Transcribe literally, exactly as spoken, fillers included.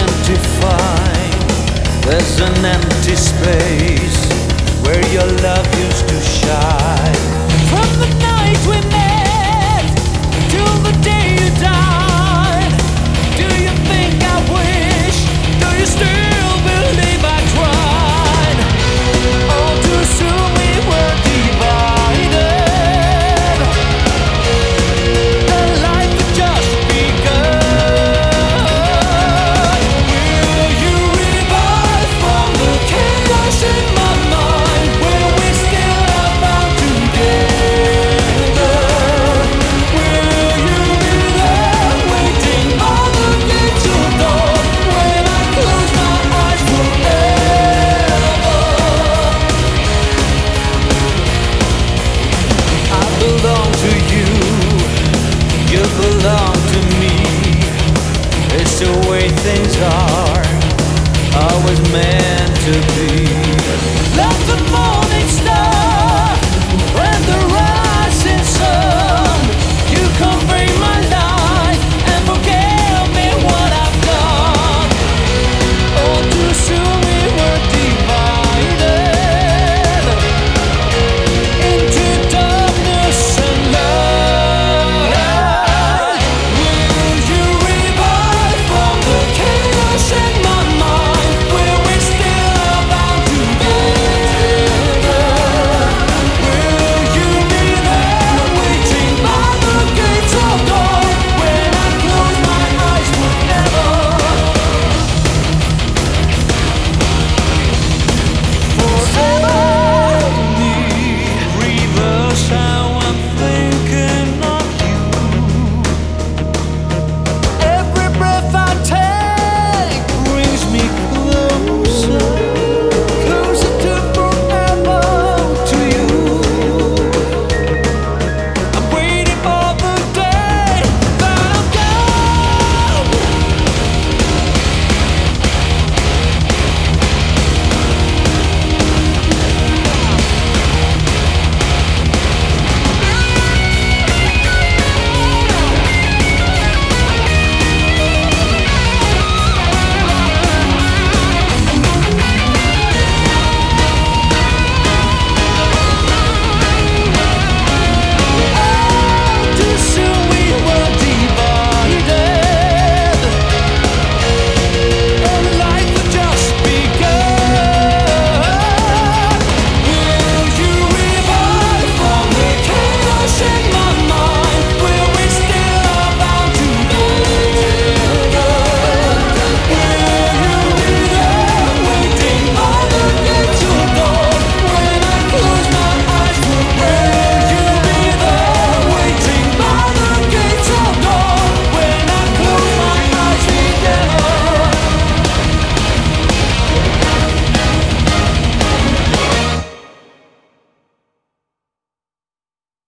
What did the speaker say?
find there's an empty space where your love used to shine. From the night we met till the day you died, do you think I wish? Do you still believe I tried? All too soon we were divided. The life had just begun. Will you revive from the chaos in my mind? Will we still are bound together? Will you be there waiting on the gates of dawn when I close my eyes forever? I belong to you, you belong to me. It's the way things are, always meant to be.